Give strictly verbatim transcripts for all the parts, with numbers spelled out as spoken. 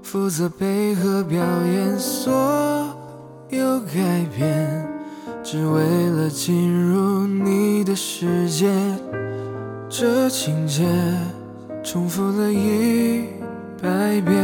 负责配合表演所有改变，只为了进入你的世界。这情节重复了一百遍，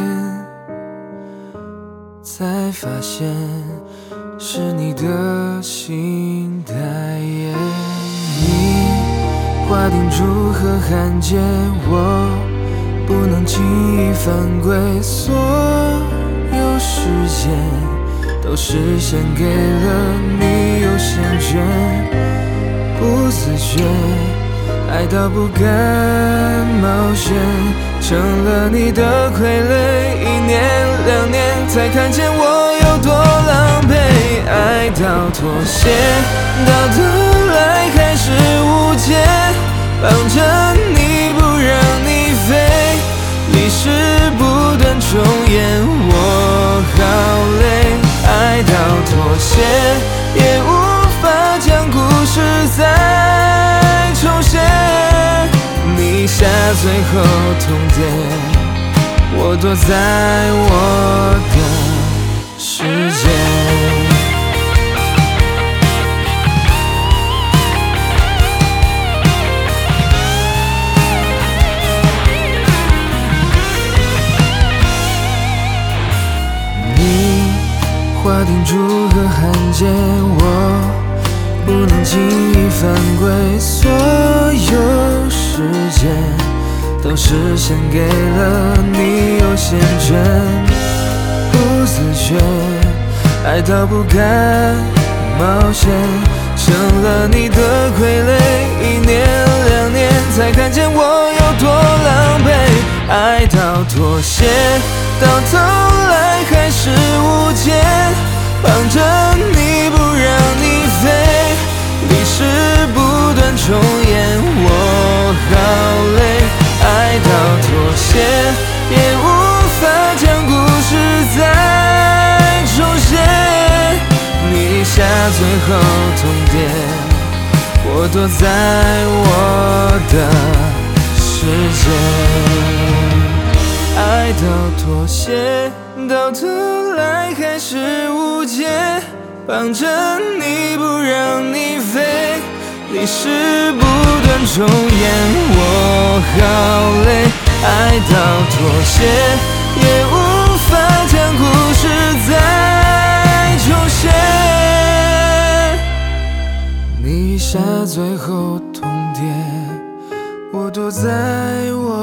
才发现是你的心太野。你划定主和汉界，我不能轻易犯规，所有时间都是献给了你优先权。不自觉爱到不敢冒险，成了你的傀儡。一年两年才看见我有多狼狈，爱到妥协，到头来还是无解，绑着你不让你飞，历史不断重演，我好累。爱到妥协，也无法将故事再重写，你下最后通牒，我躲在我的世界。划定主和汉界，我不能轻易犯规，所有时间都是献给了你优先权。不自觉爱到不敢冒险，成了你的傀儡。一年两年才看见我有多狼狈，爱到妥协，到头来还是无解，绑着你不让你飞，历史不断重演，我好累。爱到妥协，也无法将故事再重写，你下最后通牒，我躲在我的世界。爱到妥协，到头来还是无解，绑着你不让你飞，历史不断重演，我好累。爱到妥协，也无法将故事再重写，你下最后通牒，我躲在我